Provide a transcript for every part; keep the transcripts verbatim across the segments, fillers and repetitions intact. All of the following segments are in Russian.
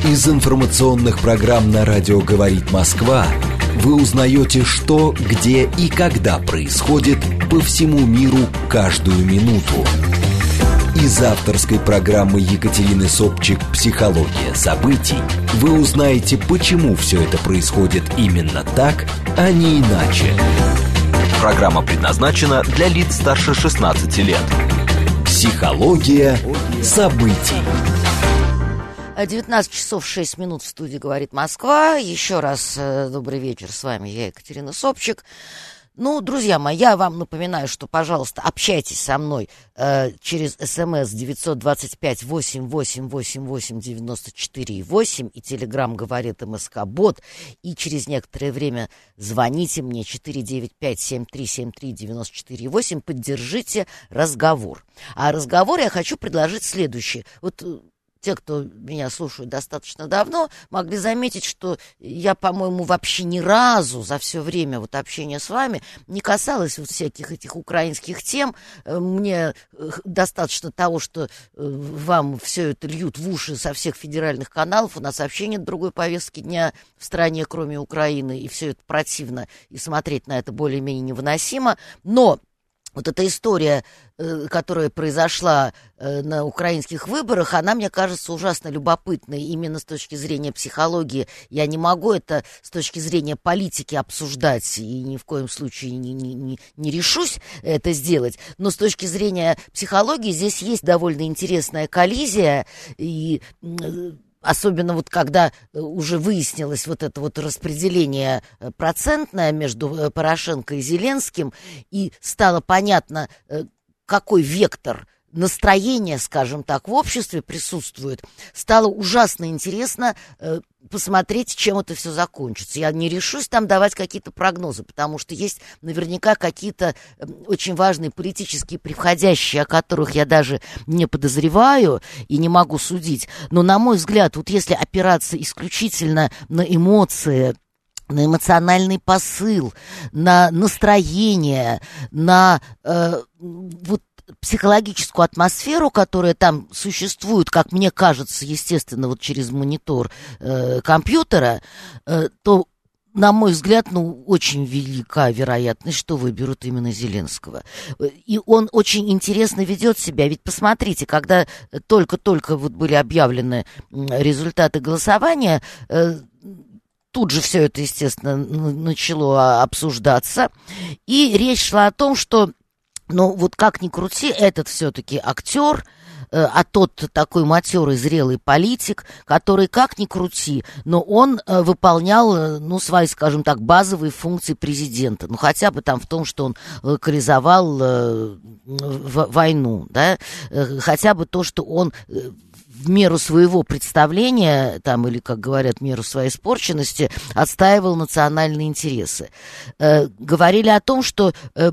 Из информационных программ на радио «Говорит Москва» вы узнаете, что, где и когда происходит по всему миру каждую минуту. Из авторской программы Екатерины Собчик «Психология событий» вы узнаете, почему все это происходит именно так, а не иначе. Программа предназначена для лиц старше шестнадцати лет. Психология событий. девятнадцать часов шесть минут в студии «Говорит Москва». Еще раз э, добрый вечер, с вами я, Екатерина Собчик. Ну, друзья мои, я вам напоминаю, что, пожалуйста, общайтесь со мной э, через смс девятьсот двадцать пять восемь восемь восемь восемь девяносто четыре восемь и телеграм «Говорит МСК-бот», и через некоторое время звоните мне четыре девять пять семь три семь три девяносто четыре восемь, поддержите разговор. А разговор я хочу предложить следующий. Вот те, кто меня слушают достаточно давно, могли заметить, что я, по-моему, вообще ни разу за все время вот общения с вами не касалась вот всяких этих украинских тем. Мне достаточно того, что вам все это льют в уши со всех федеральных каналов. У нас вообще нет другой повестки дня в стране, кроме Украины, и все это противно, и смотреть на это более-менее невыносимо. Но вот эта история, которая произошла на украинских выборах, она, мне кажется, ужасно любопытной именно с точки зрения психологии. Я не могу это с точки зрения политики обсуждать и ни в коем случае не, не, не, не решусь это сделать. Но с точки зрения психологии здесь есть довольно интересная коллизия, и особенно вот когда уже выяснилось вот это вот распределение процентное между Порошенко и Зеленским, и стало понятно, какой вектор настроения, скажем так, в обществе присутствует, стало ужасно интересно э, посмотреть, чем это все закончится. Я не решусь там давать какие-то прогнозы, потому что есть наверняка какие-то э, очень важные политические превходящие, о которых я даже не подозреваю и не могу судить. Но, на мой взгляд, вот если опираться исключительно на эмоции, на эмоциональный посыл, на настроение, на э, вот психологическую атмосферу, которая там существует, как мне кажется, естественно, вот через монитор э, компьютера, э, то, на мой взгляд, ну, очень велика вероятность, что выберут именно Зеленского. И он очень интересно ведет себя. Ведь посмотрите, когда только-только вот были объявлены результаты голосования, э, тут же все это, естественно, начало обсуждаться. И речь шла о том, что, ну, вот как ни крути, этот все-таки актер, э, а тот такой матерый, зрелый политик, который, как ни крути, но он э, выполнял, э, ну, свои, скажем так, базовые функции президента. Ну, хотя бы там в том, что он локализовал э, в, войну, да, э, хотя бы то, что он Э, в меру своего представления, там, или, как говорят, в меру своей испорченности, отстаивал национальные интересы. Э, говорили о том, что э,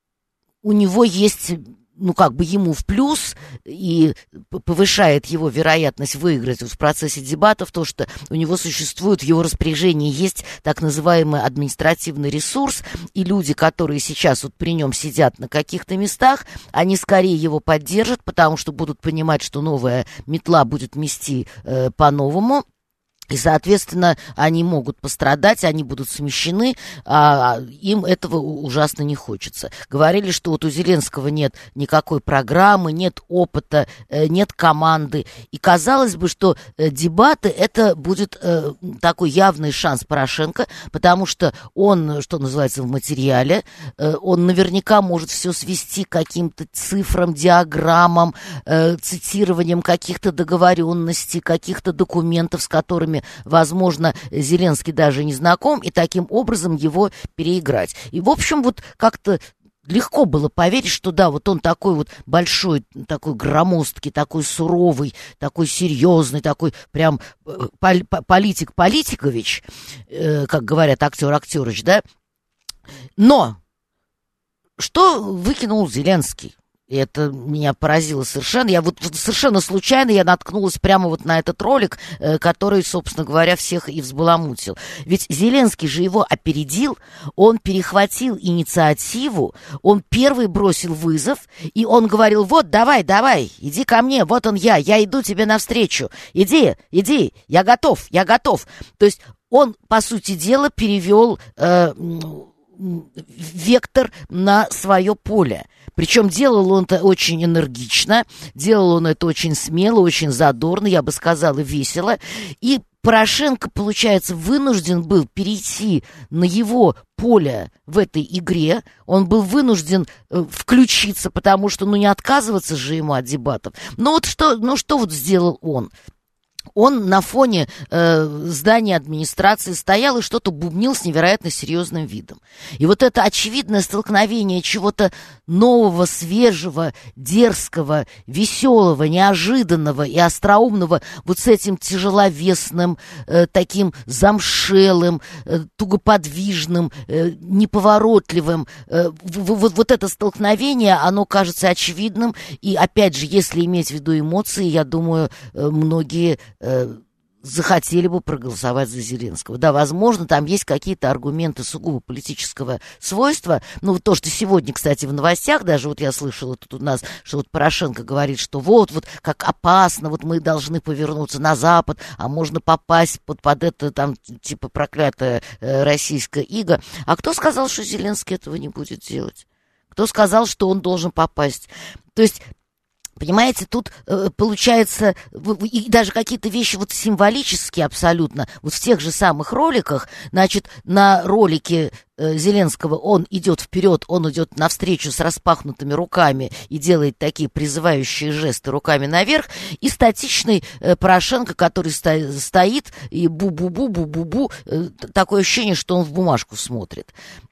у него есть, ну, как бы ему в плюс и повышает его вероятность выиграть в процессе дебатов то, что у него существует, в его распоряжении есть так называемый административный ресурс, и люди, которые сейчас вот при нем сидят на каких-то местах, они скорее его поддержат, потому что будут понимать, что новая метла будет мести э, по-новому. И, соответственно, они могут пострадать, они будут смещены, а им этого ужасно не хочется. Говорили, что вот у Зеленского нет никакой программы, нет опыта, нет команды. И казалось бы, что дебаты — это будет такой явный шанс Порошенко, потому что он, что называется, в материале, он наверняка может все свести к каким-то цифрам, диаграммам, цитированием каких-то договоренностей, каких-то документов, с которыми, возможно, Зеленский даже не знаком, и таким образом его переиграть. И, в общем, вот как-то легко было поверить, что да, вот он такой вот большой, такой громоздкий, такой суровый, такой серьезный, такой прям политик-политикович, э, как говорят актер-актерыч, да. Но что выкинул Зеленский? И это меня поразило совершенно. Я вот совершенно случайно я наткнулась прямо вот на этот ролик, который, собственно говоря, всех и взбаламутил. Ведь Зеленский же его опередил, он перехватил инициативу, он первый бросил вызов, и он говорил: вот, давай, давай, иди ко мне, вот он я, я иду тебе навстречу, иди, иди, я готов, я готов. То есть он, по сути дела, перевел э, вектор на свое поле. Причем делал он это очень энергично, делал он это очень смело, очень задорно, я бы сказала, весело. И Порошенко, получается, вынужден был перейти на его поле в этой игре. Он был вынужден э, включиться, потому что, ну, не отказываться же ему от дебатов. Но вот что, ну, что вот сделал он? Он на фоне э, здания администрации стоял и что-то бубнил с невероятно серьезным видом. И вот это очевидное столкновение чего-то нового, свежего, дерзкого, веселого, неожиданного и остроумного вот с этим тяжеловесным, э, таким замшелым, э, тугоподвижным, э, неповоротливым. Э, вот, вот это столкновение, оно кажется очевидным. И опять же, если иметь в виду эмоции, я думаю, э, многие захотели бы проголосовать за Зеленского. Да, возможно, там есть какие-то аргументы сугубо политического свойства. Ну, вот то, что сегодня, кстати, в новостях, даже вот я слышала тут у нас, что вот Порошенко говорит, что вот, вот как опасно, вот мы должны повернуться на Запад, а можно попасть под, под это там, типа, проклятое э, российское иго. А кто сказал, что Зеленский этого не будет делать? Кто сказал, что он должен попасть? То есть... Понимаете, тут э, получается, и даже какие-то вещи вот символические абсолютно, вот в тех же самых роликах, значит, на ролике э, Зеленского он идет вперед, он идет навстречу с распахнутыми руками и делает такие призывающие жесты руками наверх, и статичный э, Порошенко, который сто, стоит и бу-бу-бу-бу-бу-бу, э, такое ощущение, что он в бумажку смотрит.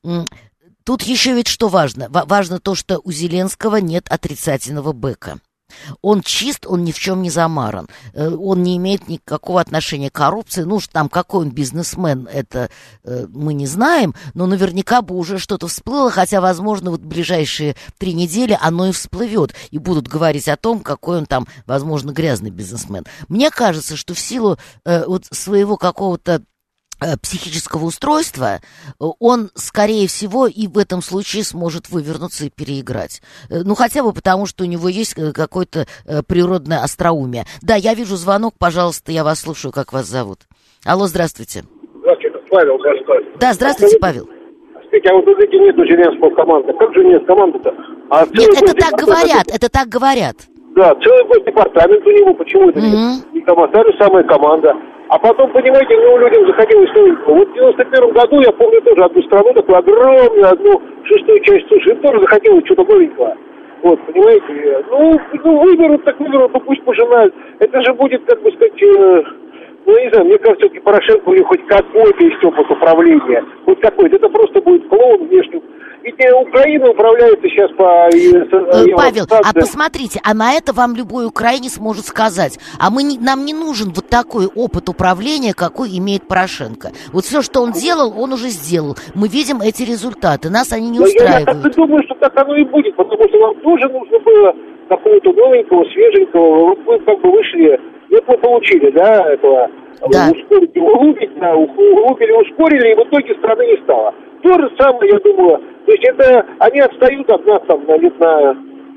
Тут еще ведь что важно? Важно то, что у Зеленского нет отрицательного бэка. Он чист, он ни в чем не замаран. Он не имеет никакого отношения к коррупции. Ну, там, какой он бизнесмен, это э, мы не знаем, но наверняка бы уже что-то всплыло, хотя, возможно, вот в ближайшие три недели оно и всплывет, и будут говорить о том, какой он там, возможно, грязный бизнесмен. Мне кажется, что в силу э, вот своего какого-то психического устройства, он, скорее всего, и в этом случае сможет вывернуться и переиграть. Ну, хотя бы потому, что у него есть какое-то природное остроумие. Да, я вижу звонок, пожалуйста, я вас слушаю, как вас зовут. Алло, здравствуйте. Здравствуйте, Павел, Москва. Да, здравствуйте, Павел. Скажите, а вот вы знаете, нету Зеленского команды. Как же нет команды-то? А нет, это так говорят, это так говорят. Да, целый год департамент у него, почему это mm-hmm. не команда, та же самая команда. А потом, понимаете, ну, людям заходилось новенького. Вот в девяносто первом году, я помню тоже одну страну, такую огромную, одну шестую часть суши, им тоже заходилось что-то новенького. Вот, понимаете, ну, ну выберут, так выберут, ну пусть пожинают. Это же будет, как бы сказать, э, ну, не знаю, мне кажется, все-таки Порошенко у него хоть какой-то есть опыт управления. Хоть какой-то, это просто будет клоун внешний. Ведь Украина управляется сейчас по... Павел, а посмотрите, а на это вам любой украинец может сказать. А мы не, нам не нужен вот такой опыт управления, какой имеет Порошенко. Вот все, что он делал, он уже сделал. Мы видим эти результаты, нас они не Но устраивают. Я так думаю, что так оно и будет, потому что вам тоже нужно было какого-то новенького, свеженького. Вот вы как бы вышли, вот мы получили, да, этого... Да. Ускорить, углубить, да, углубили, ускорили, и в итоге страны не стало. То же самое, я думаю, то есть это, они отстают от нас там на лет на,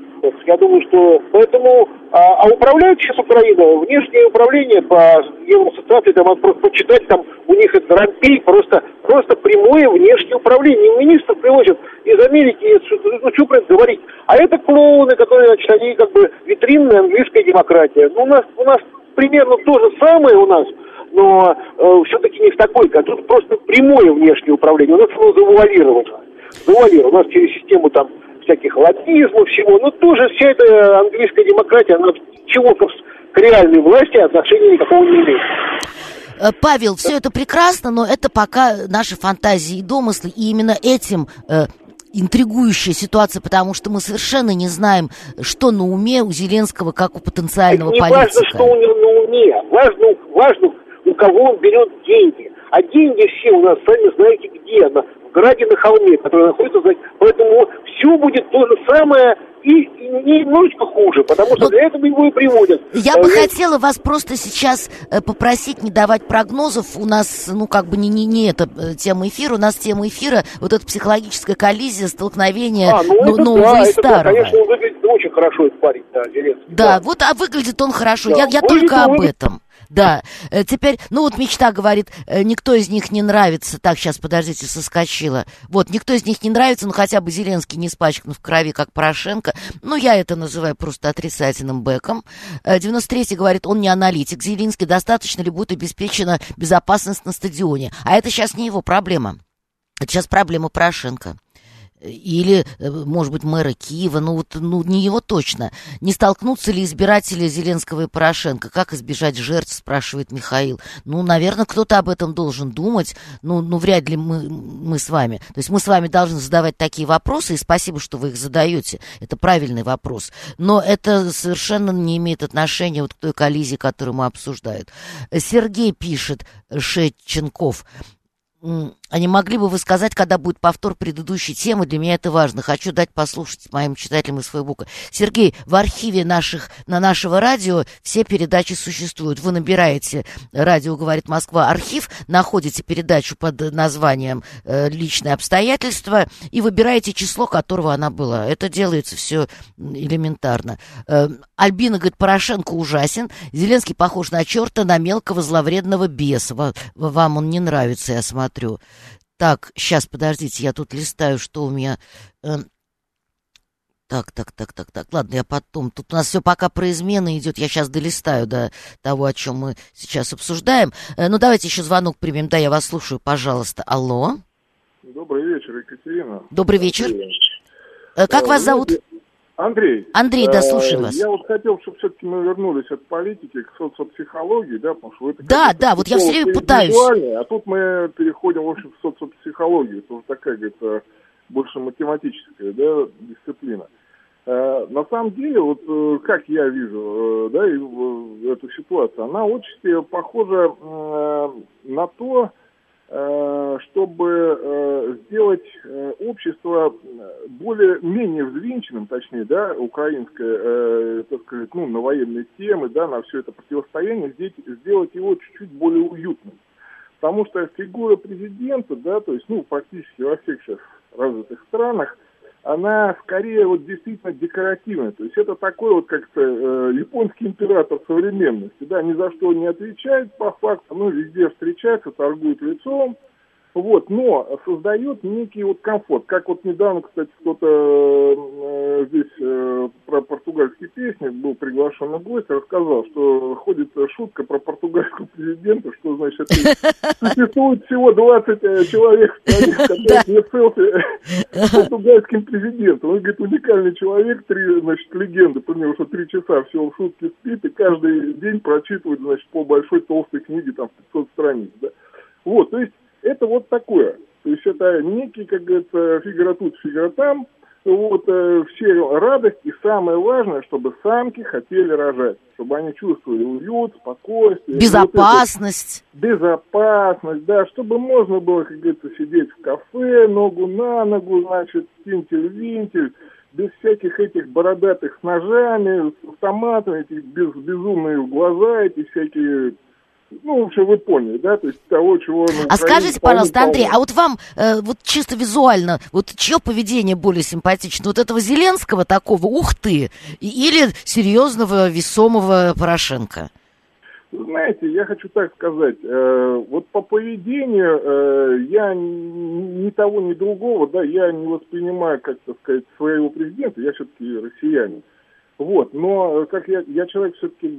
я думаю, что, поэтому, а, а управляют сейчас Украина, внешнее управление по Евросоциации, там, просто почитать, там, у них это рампей, просто, просто прямое внешнее управление, министров привозят из Америки, ну, что про это говорить, а это клоуны, которые, значит, они как бы витринная английская демократия, ну, у нас, у нас примерно то же самое у нас, но э, все-таки не в такой, а тут просто прямое внешнее управление. У нас оно завуалировано. Завуалировано. У нас через систему там всяких лоббизмов, всего. Но тоже вся эта английская демократия, она чего к, к реальной власти отношения никакого не имеет. Павел, все это прекрасно, но это пока наши фантазии и домыслы. И именно этим... Э... интригующая ситуация, потому что мы совершенно не знаем, что на уме у Зеленского, как у потенциального не политика. Не важно, что у него на уме, важно, важно, у кого он берет деньги. А деньги все у нас, сами знаете где, на, в граде на холме, который находится, поэтому все будет то же самое и, и немножечко хуже, потому что вот для этого его и приводят. Я а, бы я... хотела вас просто сейчас попросить не давать прогнозов. У нас, ну, как бы не, не, не эта тема эфира, у нас тема эфира, вот эта психологическая коллизия, столкновение а, ну, ну, нового да, и это, старого. Да, конечно, он выглядит очень хорошо, этот парень, да, Зеленский. Да, да, вот, а выглядит он хорошо, да, я, я выглядит, только об выглядит... этом. Да, теперь, ну вот Мечта говорит, никто из них не нравится. Так, сейчас, подождите, соскочила. Вот, никто из них не нравится, но хотя бы Зеленский не испачкан в крови, как Порошенко. Ну, я это называю просто отрицательным бэком. девяносто третий говорит, он не аналитик. Зеленский, достаточно ли будет обеспечена безопасность на стадионе? А это сейчас не его проблема. Это сейчас проблема Порошенко. Или, может быть, мэра Киева, ну вот, ну не его точно. Не столкнутся ли избиратели Зеленского и Порошенко? Как избежать жертв, спрашивает Михаил. Ну, наверное, кто-то об этом должен думать. Ну, ну вряд ли мы, мы с вами. То есть мы с вами должны задавать такие вопросы, и спасибо, что вы их задаете. Это правильный вопрос. Но это совершенно не имеет отношения вот к той коллизии, которую мы обсуждаем. Сергей пишет, Шетченков. А не могли бы вы сказать, когда будет повтор предыдущей темы? Для меня это важно. Хочу дать послушать моим читателям из Фейсбука. Сергей, в архиве наших, на нашего радио все передачи существуют. Вы набираете «Радио говорит Москва» архив, находите передачу под названием э, «Личные обстоятельства» и выбираете число, которого она была. Это делается все элементарно. Э, Альбина говорит, Порошенко ужасен. Зеленский похож на черта, на мелкого зловредного беса. Вам он не нравится, я смотрю. Так, сейчас, подождите, я тут листаю, что у меня... Э, так, так, так, так, так, ладно, я потом... Тут у нас все пока про измены идет, я сейчас долистаю до того, о чем мы сейчас обсуждаем. Э, ну, давайте еще звонок примем. Да, я вас слушаю, пожалуйста. Алло. Добрый вечер, Екатерина. Добрый вечер. Э, как э, вас зовут? Андрей. Андрей, да, слушаю вас. Я вот хотел, чтобы все-таки мы вернулись от политики к социопсихологии, да, потому что это... Да, да, вот я все время пытаюсь. А тут мы переходим, в общем, в социопсихологию. Это уже такая, говорит, больше математическая, да, дисциплина. На самом деле, вот как я вижу, да, эту ситуацию, она очень похожа на то, чтобы сделать общество более-менее взвинченным, точнее, да, украинское, так сказать, ну, на военные темы, да, на все это противостояние, сделать его чуть-чуть более уютным. Потому что фигура президента, да, то есть, ну, практически во всех сейчас развитых странах, она скорее вот действительно декоративная. То есть это такой вот как-то э, японский император современности, да, ни за что не отвечает по факту, ну, везде встречается, торгует лицом, вот, но создает некий вот комфорт. Как вот недавно, кстати, кто-то э, здесь э, про португальские песни был приглашенный гость, рассказал, что ходит шутка про португальского президента, что, значит, существует всего двадцать человек в стране, которые не селфи с португальским президентом. Он говорит, уникальный человек, три, значит, легенды, про него, что три часа всего в шутке спит, и каждый день прочитывает, значит, по большой толстой книге, там, пятьсот страниц, да. Вот, то есть, это вот такое. То есть это некий, как говорится, фигура тут, фигура там. Вот, э, все радость. И самое важное, чтобы самки хотели рожать. Чтобы они чувствовали уют, спокойствие. Безопасность. Вот безопасность, да. Чтобы можно было, как говорится, сидеть в кафе, ногу на ногу, значит, тинтель-винтель. Без всяких этих бородатых с ножами, с автоматами, этих без, безумные глаза, эти всякие... Ну, в общем, вы поняли, да, то есть того, чего... А скажите, пожалуйста, Андрей, а вот вам, э, вот чисто визуально, вот чье поведение более симпатично? Вот этого Зеленского такого, ух ты, или серьезного, весомого Порошенко? Знаете, я хочу так сказать, э, вот по поведению э, я ни, ни того, ни другого, да, я не воспринимаю, как, так сказать, своего президента, я все-таки россиянин, вот, но как я, я человек все-таки...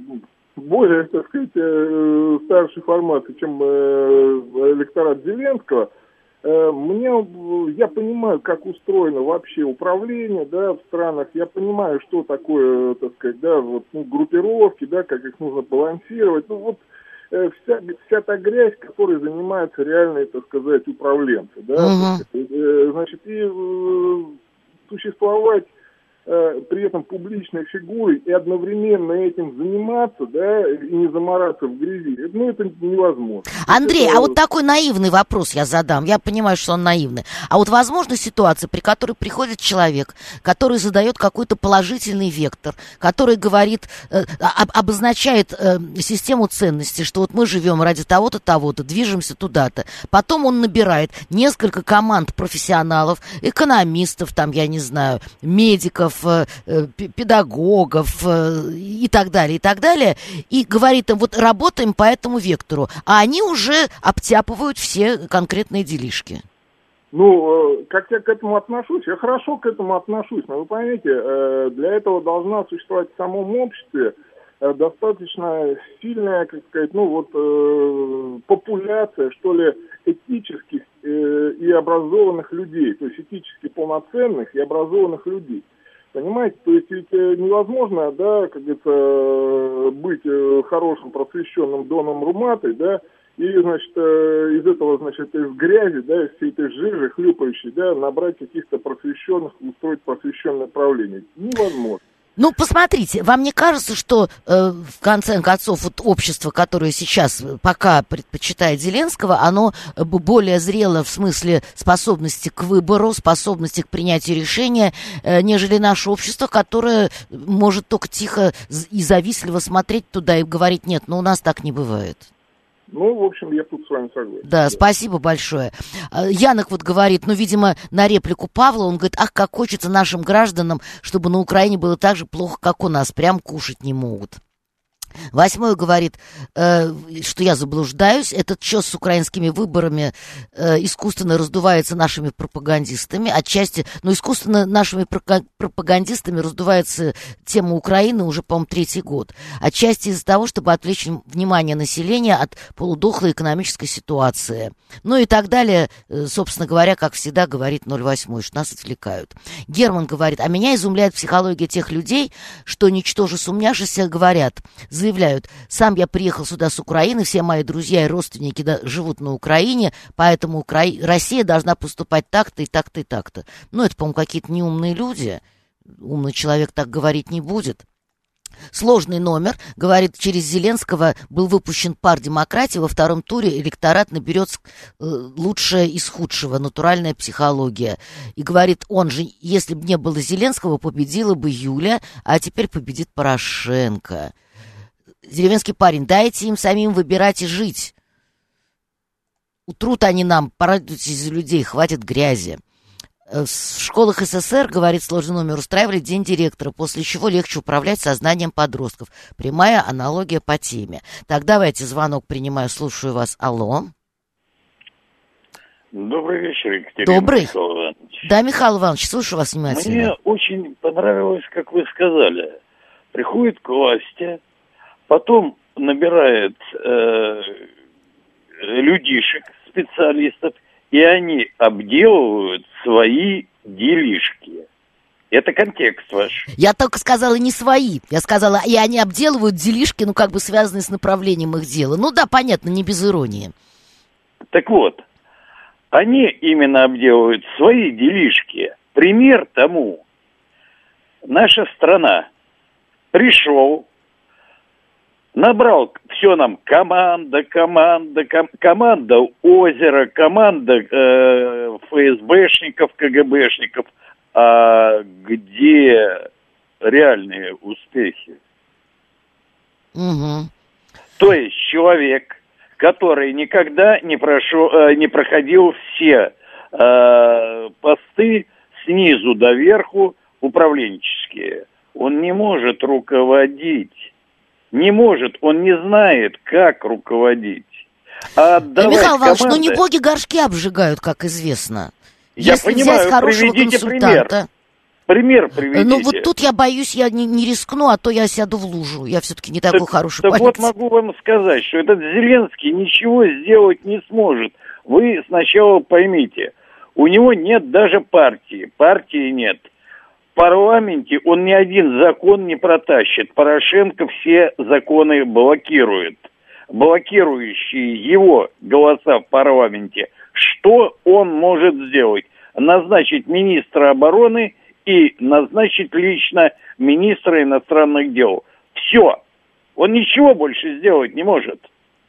более, так сказать, старшей формации, чем электорат Зеленского, мне, я понимаю, как устроено вообще управление, да, в странах, я понимаю, что такое, так сказать, да, вот, ну, группировки, да, как их нужно балансировать, ну, вот, вся, вся та грязь, которой занимаются реальные, так сказать, управленцы, да, uh-huh. Значит, и существовать при этом публичной фигурой и одновременно этим заниматься, да, и не замораться в грязи, ну, это невозможно. Андрей, это... а вот такой наивный вопрос я задам. Я понимаю, что он наивный. А вот возможна ситуация, при которой приходит человек, который задает какой-то положительный вектор, который говорит, э, об, обозначает э, систему ценностей, что вот мы живем ради того-то, того-то, движемся туда-то. Потом он набирает несколько команд профессионалов, экономистов, там, я не знаю, медиков, педагогов и так далее, и так далее, и говорит им, вот работаем по этому вектору, а они уже обтяпывают все конкретные делишки. Ну, как я к этому отношусь? Я хорошо к этому отношусь, но вы поймите, для этого должна существовать в самом обществе достаточно сильная, как сказать, ну вот популяция, что ли, этических и образованных людей, то есть этически полноценных и образованных людей. Понимаете, то есть ведь невозможно, да, как говорится, быть хорошим просвещенным Доном Руматой, да, и, значит, из этого, значит, из грязи, да, из всей этой жижи хлюпающей, да, набрать каких-то просвещенных, устроить просвещенное правление. Невозможно. Ну, посмотрите, вам не кажется, что э, в конце концов вот общество, которое сейчас пока предпочитает Зеленского, оно более зрело в смысле способности к выбору, способности к принятию решения, э, нежели наше общество, которое может только тихо и завистливо смотреть туда и говорить, нет, ну у нас так не бывает. Ну, в общем, я тут с вами согласен. Да, да, спасибо большое. Янок вот говорит, ну, видимо, на реплику Павла, он говорит, ах, как хочется нашим гражданам, чтобы на Украине было так же плохо, как у нас, прям кушать не могут. Восьмой говорит, э, что я заблуждаюсь, этот чёс с украинскими выборами э, искусственно раздувается нашими пропагандистами, отчасти, но искусственно нашими пропагандистами раздувается тема Украины уже, по-моему, третий год, отчасти из-за того, чтобы отвлечь внимание населения от полудохлой экономической ситуации, ну и так далее, э, собственно говоря, как всегда говорит ноль восемь, что нас отвлекают. Герман говорит, а меня изумляет психология тех людей, что, ничтоже сумняшися, говорят, заявляют, сам я приехал сюда с Украины, все мои друзья и родственники да, живут на Украине, поэтому Укра... Россия должна поступать так-то и так-то и так-то. Ну, это, по-моему, какие-то неумные люди. Умный человек так говорить не будет. Сложный номер, говорит, через Зеленского был выпущен пар демократии, во втором туре электорат наберет э, лучшее из худшего, натуральная психология. И говорит, он же, если бы не было Зеленского, победила бы Юля, а теперь победит Порошенко. Деревенский парень, дайте им самим выбирать и жить. Утрут они нам, порадуйтесь за людей, хватит грязи. В школах СССР, говорит сложный номер, устраивали день директора, после чего легче управлять сознанием подростков. Прямая аналогия по теме. Так, давайте звонок принимаю, слушаю вас. Алло. Добрый вечер, Екатерина. Добрый. Михаил Иванович. Да, Михаил Иванович, слушаю вас внимательно. Мне очень понравилось, как вы сказали. Приходит к власти, потом набирает э, людишек, специалистов, и они обделывают свои делишки. Это контекст ваш. Я только сказала не свои. Я сказала, и они обделывают делишки, ну, как бы связанные с направлением их дела. Ну да, понятно, не без иронии. Так вот, они именно обделывают свои делишки. Пример тому. Наша страна пришел, набрал все нам команда, команда, ком- команда озера, команда э, ФСБшников, КГБшников. А где реальные успехи? Угу. То есть человек, который никогда не, прошел, э, не проходил все э, посты снизу до верху управленческие, он не может руководить. Не может, он не знает, как руководить. А да, Михаил Иванович, команды... ну не боги горшки обжигают, как известно. Я Если понимаю, взять хорошего приведите консультанта... Пример. Пример приведите. Ну вот тут я боюсь, я не, не рискну, а то я сяду в лужу. Я все-таки не такой так, хороший так парень. Вот могу вам сказать, что этот Зеленский ничего сделать не сможет. Вы сначала поймите, у него нет даже партии. Партии нет. В парламенте он ни один закон не протащит. Порошенко все законы блокирует. Блокирующие его голоса в парламенте. Что он может сделать? Назначить министра обороны и назначить лично министра иностранных дел. Все. Он ничего больше сделать не может.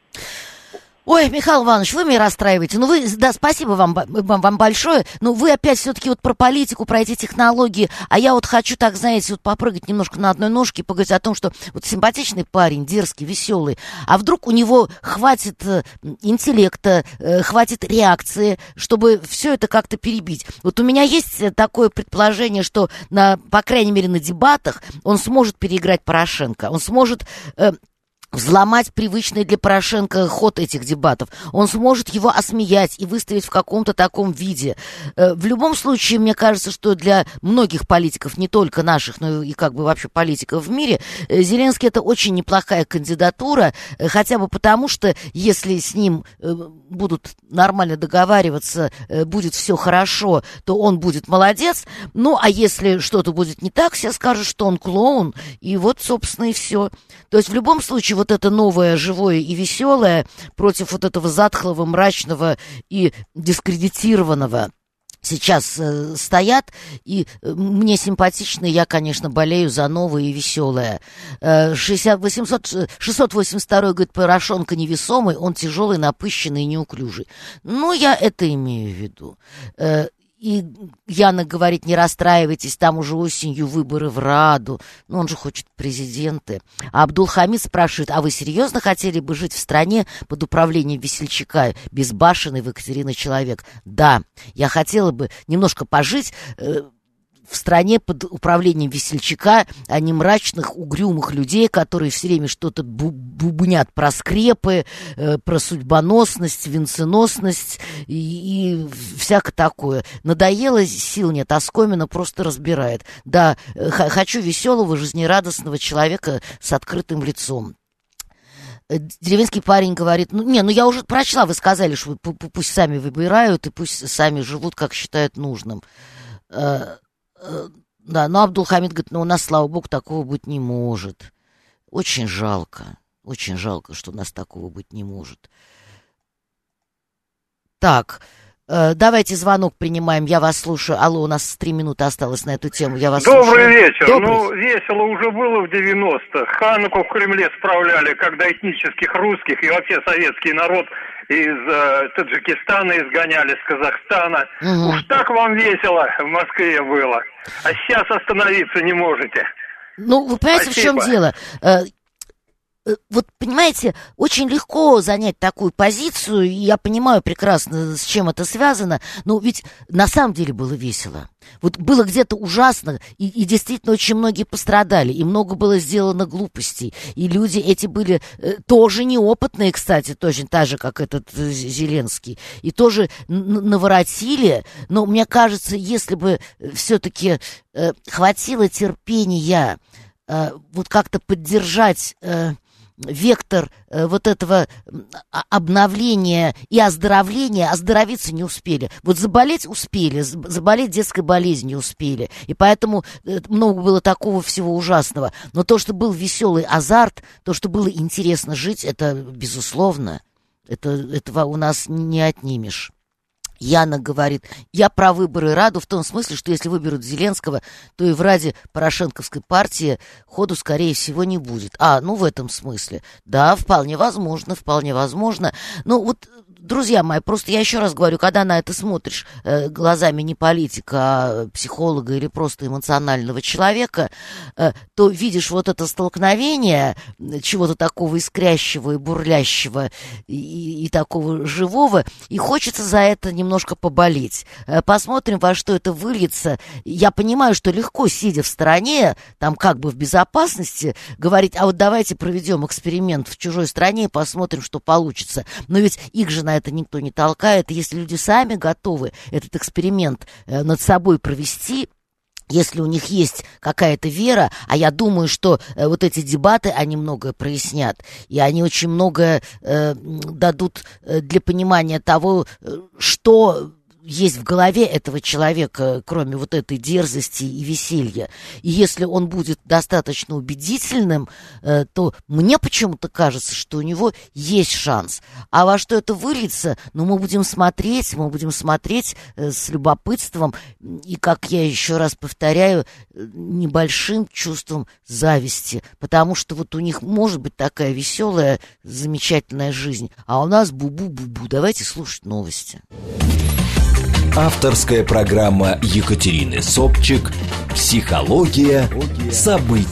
Ой, Михаил Иванович, вы меня расстраиваете. Ну, вы, да, спасибо вам, вам, вам большое. Но вы опять все-таки вот про политику, про эти технологии. А я вот хочу, так, знаете, вот попрыгать немножко на одной ножке и поговорить о том, что вот симпатичный парень, дерзкий, веселый. А вдруг у него хватит э, интеллекта, э, хватит реакции, чтобы все это как-то перебить. Вот у меня есть такое предположение, что, на, по крайней мере, на дебатах он сможет переиграть Порошенко. Он сможет... Э, взломать привычный для Порошенко ход этих дебатов. Он сможет его осмеять и выставить в каком-то таком виде. В любом случае, мне кажется, что для многих политиков, не только наших, но и как бы вообще политиков в мире, Зеленский — это очень неплохая кандидатура, хотя бы потому, что если с ним будут нормально договариваться, будет все хорошо, то он будет молодец. Ну, а если что-то будет не так, все скажут, что он клоун, и вот, собственно, и все. То есть в любом случае вот это новое, живое и веселое против вот этого затхлого, мрачного и дискредитированного сейчас э, стоят, и э, мне симпатично, я, конечно, болею за новое и веселое. Э, шестьсот восемьдесят второй говорит, Порошенко невесомый, он тяжелый, напыщенный и неуклюжий. Ну, я это имею в виду. Э, И Яна говорит, не расстраивайтесь, там уже осенью выборы в Раду. Ну, он же хочет президенты. А Абдулхамид спрашивает, а вы серьезно хотели бы жить в стране под управлением весельчака, безбашенный в Екатерины человек? Да, я хотела бы немножко пожить... Э, в стране под управлением весельчака, а не мрачных, угрюмых людей, которые все время что-то бу- бубнят про скрепы, э, про судьбоносность, венценосность и, и всякое такое. Надоело, сил нет, Оскомина просто разбирает. Да, э, х- хочу веселого, жизнерадостного человека с открытым лицом. Деревенский парень говорит, ну, не, ну я уже прочла, вы сказали, что вы, пусть сами выбирают и пусть сами живут, как считают нужным. Э, Да, но Абдулхамид говорит, ну у нас, слава богу, такого быть не может. Очень жалко, очень жалко, что у нас такого быть не может. Так, э, давайте звонок принимаем, я вас слушаю. Алло, у нас три минуты осталось на эту тему, я вас Добрый слушаю. вечер. Добрый. Ну, весело уже было в девяностых. Хануку в Кремле справляли, когда этнических русских и вообще советский народ из э, Таджикистана изгоняли, с Казахстана. Угу. Уж так вам весело в Москве было. А сейчас остановиться не можете. Ну, вы понимаете, Спасибо. в чем дело? Вот, понимаете, очень легко занять такую позицию, и я понимаю прекрасно, с чем это связано, но ведь на самом деле было весело. Вот было где-то ужасно, и, и действительно очень многие пострадали, и много было сделано глупостей, и люди эти были э, тоже неопытные, кстати, точно так же, как этот э, Зеленский, и тоже н- наворотили, но мне кажется, если бы все-таки э, хватило терпения э, вот как-то поддержать... Э, вектор э, вот этого э, обновления и оздоровления, оздоровиться не успели. Вот заболеть успели, заболеть детской болезнью успели. И поэтому э, много было такого всего ужасного. Но то, что был веселый азарт, то, что было интересно жить, это безусловно. Это, этого у нас не отнимешь. Яна говорит, я про выборы Раду в том смысле, что если выберут Зеленского, то и в Раде Порошенковской партии ходу, скорее всего, не будет. А, ну в этом смысле. Да, вполне возможно, вполне возможно. Ну вот, друзья мои, просто я еще раз говорю, когда на это смотришь э, глазами не политика, а психолога или просто эмоционального человека, э, то видишь вот это столкновение чего-то такого искрящего и бурлящего и, и такого живого, и хочется за это немножко поболеть. Э, посмотрим, во что это выльется. Я понимаю, что легко, сидя в стороне, там как бы в безопасности, говорить, а вот давайте проведем эксперимент в чужой стране и посмотрим, что получится. Но ведь их же на это никто не толкает. Если люди сами готовы этот эксперимент э, над собой провести, если у них есть какая-то вера, а я думаю, что э, вот эти дебаты, они многое прояснят, и они очень многое э, дадут э, для понимания того, э, что есть в голове этого человека, кроме вот этой дерзости и веселья. И если он будет достаточно убедительным, э, то мне почему-то кажется, что у него есть шанс. А во что это выльется, ну, мы будем смотреть, мы будем смотреть э, с любопытством и, как я еще раз повторяю, небольшим чувством зависти, потому что вот у них может быть такая веселая, замечательная жизнь, а у нас бу-бу-бу-бу. Давайте слушать новости. Авторская программа Екатерины Собчик «Психология событий».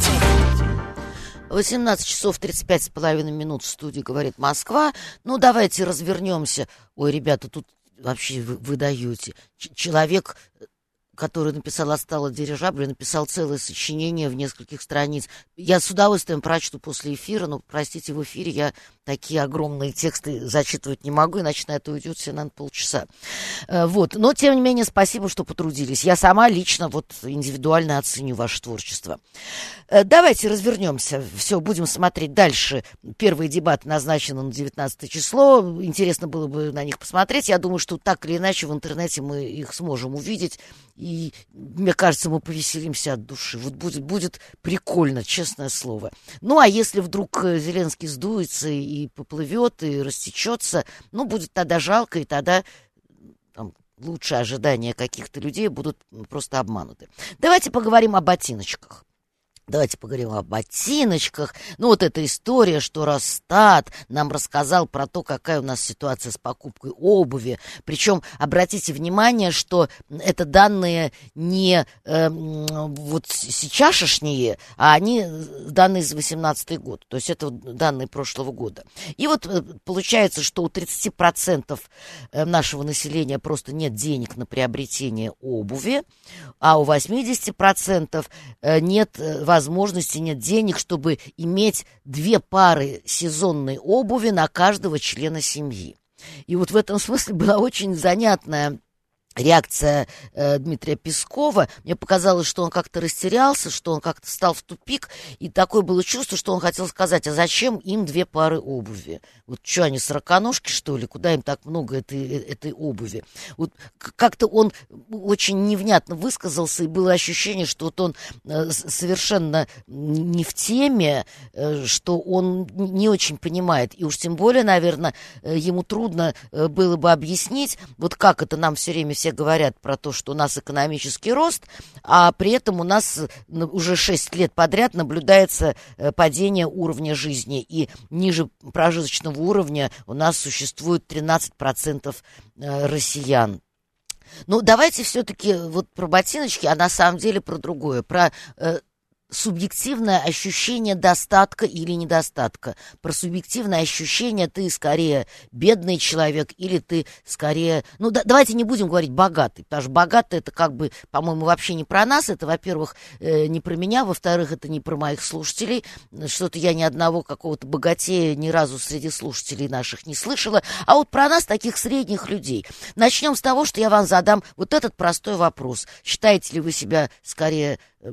восемнадцать часов тридцать пять с половиной минут в студии «Говорит Москва». Ну, давайте развернемся. Ой, ребята, тут вообще вы, вы даете. Ч- человек, который написал «Осталось дирижабль», написал целое сочинение в нескольких страниц. Я с удовольствием прочту после эфира, но, простите, в эфире я такие огромные тексты зачитывать не могу, иначе на это уйдет все, наверное, полчаса. Вот. Но, тем не менее, спасибо, что потрудились. Я сама лично вот индивидуально оценю ваше творчество. Давайте развернемся. Все, будем смотреть дальше. Первые дебаты назначены на девятнадцатое число. Интересно было бы на них посмотреть. Я думаю, что так или иначе в интернете мы их сможем увидеть. И, мне кажется, мы повеселимся от души. Вот будет, будет прикольно, честное слово. Ну, а если вдруг Зеленский сдуется и поплывет, и растечется, ну, будет тогда жалко, и тогда там, лучшие ожидания каких-то людей будут просто обмануты. Давайте поговорим о ботиночках. Давайте поговорим о ботиночках. Ну, вот эта история, что Росстат нам рассказал про то, какая у нас ситуация с покупкой обуви. Причем, обратите внимание, что это данные не э, вот сейчасшние, а они данные за восемнадцатый год. То есть это данные прошлого года. И вот получается, что у тридцати процентов нашего населения просто нет денег на приобретение обуви, а у восьмидесяти процентов нет возможности возможности, нет денег, чтобы иметь две пары сезонной обуви на каждого члена семьи. И вот в этом смысле была очень занятная реакция э, Дмитрия Пескова. Мне показалось, что он как-то растерялся, что он как-то стал в тупик, и такое было чувство, что он хотел сказать, а зачем им две пары обуви? Вот что, они сороконожки, что ли? Куда им так много этой, этой обуви? Вот как-то он очень невнятно высказался, и было ощущение, что вот он э, совершенно не в теме, э, что он не очень понимает, и уж тем более, наверное, э, ему трудно э, было бы объяснить, вот как это нам все время все говорят про то, что у нас экономический рост, а при этом у нас уже шесть лет подряд наблюдается падение уровня жизни, и ниже прожиточного уровня у нас существует тринадцать процентов россиян. Ну, давайте все-таки вот про ботиночки, а на самом деле про другое, про э, субъективное ощущение достатка или недостатка. Про субъективное ощущение ты скорее бедный человек или ты скорее... Ну, да, давайте не будем говорить богатый, потому что богатый это как бы, по-моему, вообще не про нас. Это, во-первых, э, не про меня, во-вторых, это не про моих слушателей. Что-то я ни одного какого-то богатея ни разу среди слушателей наших не слышала. А вот про нас, таких средних людей. Начнем с того, что я вам задам вот этот простой вопрос. Считаете ли вы себя скорее... Э,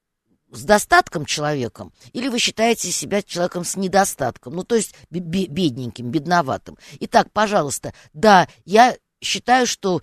с достатком человеком, или вы считаете себя человеком с недостатком, ну, то есть бедненьким, бедноватым. Итак, пожалуйста, да, я считаю, что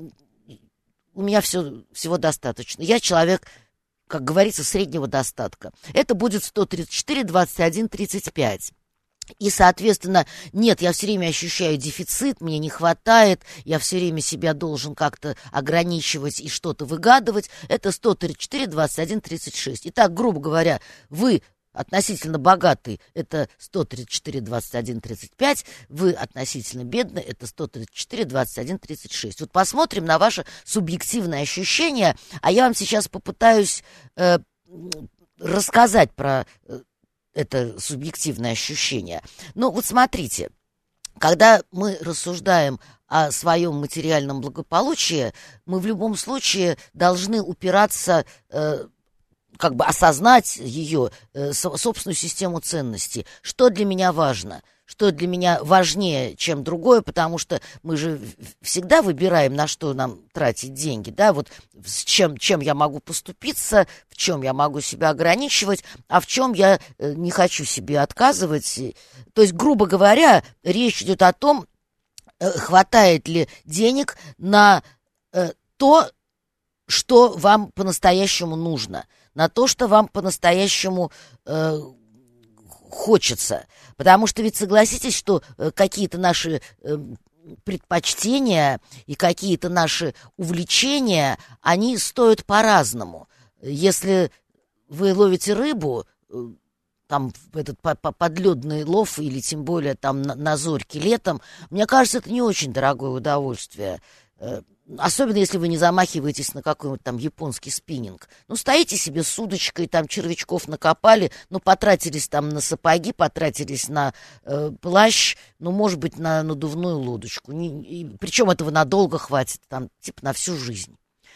у меня все, всего достаточно. Я человек, как говорится, среднего достатка. Это будет сто тридцать четыре, двадцать один, тридцать пять. И, соответственно, нет, я все время ощущаю дефицит, мне не хватает, я все время себя должен как-то ограничивать и что-то выгадывать. Это сто тридцать четыре, двадцать один, тридцать шесть. Итак, грубо говоря, вы относительно богатый, это сто тридцать четыре, двадцать один, тридцать пять, вы относительно бедный, это сто тридцать четыре, двадцать один, тридцать шесть. Вот посмотрим на ваше субъективное ощущение, а я вам сейчас попытаюсь э, рассказать про... Э, это субъективное ощущение. Ну, вот смотрите, когда мы рассуждаем о своем материальном благополучии, мы в любом случае должны упираться, э, как бы осознать ее, э, собственную систему ценностей. Что для меня важно? Что для меня важнее, чем другое, потому что мы же всегда выбираем, на что нам тратить деньги, да, вот с чем, чем я могу поступиться, в чем я могу себя ограничивать, а в чем я не хочу себе отказывать. То есть, грубо говоря, речь идет о том, хватает ли денег на э, то, что вам по-настоящему нужно, на то, что вам по-настоящему э, хочется. Потому что ведь согласитесь, что э, какие-то наши э, предпочтения и какие-то наши увлечения, они стоят по-разному. Если вы ловите рыбу, э, там этот подледный лов или тем более там на, на зорьке летом, мне кажется, это не очень дорогое удовольствие. Э, Особенно, если вы не замахиваетесь на какой-нибудь там японский спиннинг. Ну, стоите себе с удочкой, там червячков накопали, ну, потратились там на сапоги, потратились на э, плащ, ну, может быть, на надувную лодочку. Не, и, причем этого надолго хватит, там, типа на всю жизнь.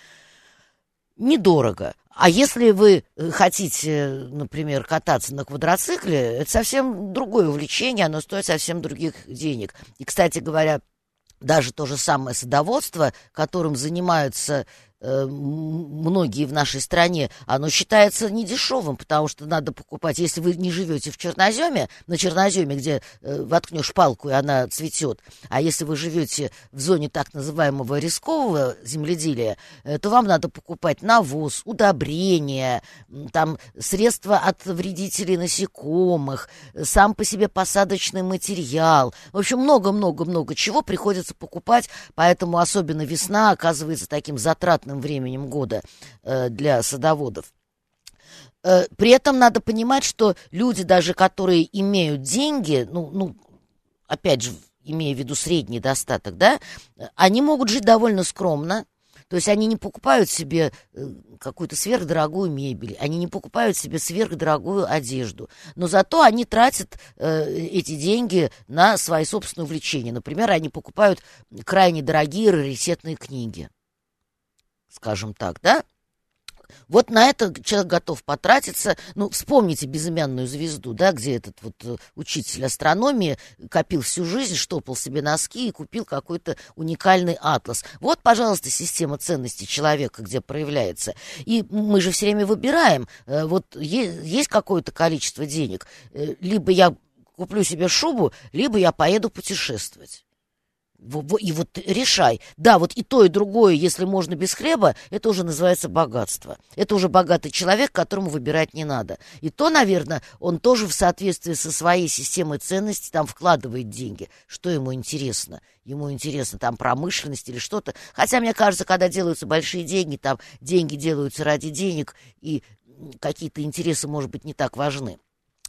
Недорого. А если вы хотите, например, кататься на квадроцикле, это совсем другое увлечение, оно стоит совсем других денег. И, кстати говоря, даже то же самое садоводство, которым занимаются э, многие в нашей стране, оно считается недешевым, потому что надо покупать. Если вы не живете в черноземе, на черноземе, где э, воткнешь палку, и она цветет, а если вы живете в зоне так называемого рискового земледелия, э, то вам надо покупать навоз, удобрения, там средства от вредителей насекомых, сам по себе посадочный материал. В общем, много-много-много чего приходится покупать, поэтому особенно весна оказывается таким затратным временем года э, для садоводов. Э, при этом надо понимать, что люди, даже которые имеют деньги, ну, ну, опять же, имея в виду средний достаток, да, они могут жить довольно скромно. То есть они не покупают себе какую-то сверхдорогую мебель, они не покупают себе сверхдорогую одежду, но зато они тратят э, эти деньги на свои собственные увлечения. Например, они покупают крайне дорогие раритетные книги, скажем так, да? Вот на это человек готов потратиться. Ну, вспомните «Безымянную звезду», да, где этот вот учитель астрономии копил всю жизнь, штопал себе носки и купил какой-то уникальный атлас. Вот, пожалуйста, система ценностей человека, где проявляется. И мы же все время выбираем. Вот есть какое-то количество денег. Либо я куплю себе шубу, либо я поеду путешествовать. И вот решай. Да, вот и то, и другое, если можно без хлеба, это уже называется богатство. Это уже богатый человек, которому выбирать не надо. И то, наверное, он тоже в соответствии со своей системой ценностей там вкладывает деньги. Что ему интересно? Ему интересно там промышленность или что-то. Хотя, мне кажется, когда делаются большие деньги, там деньги делаются ради денег, и какие-то интересы, может быть, не так важны.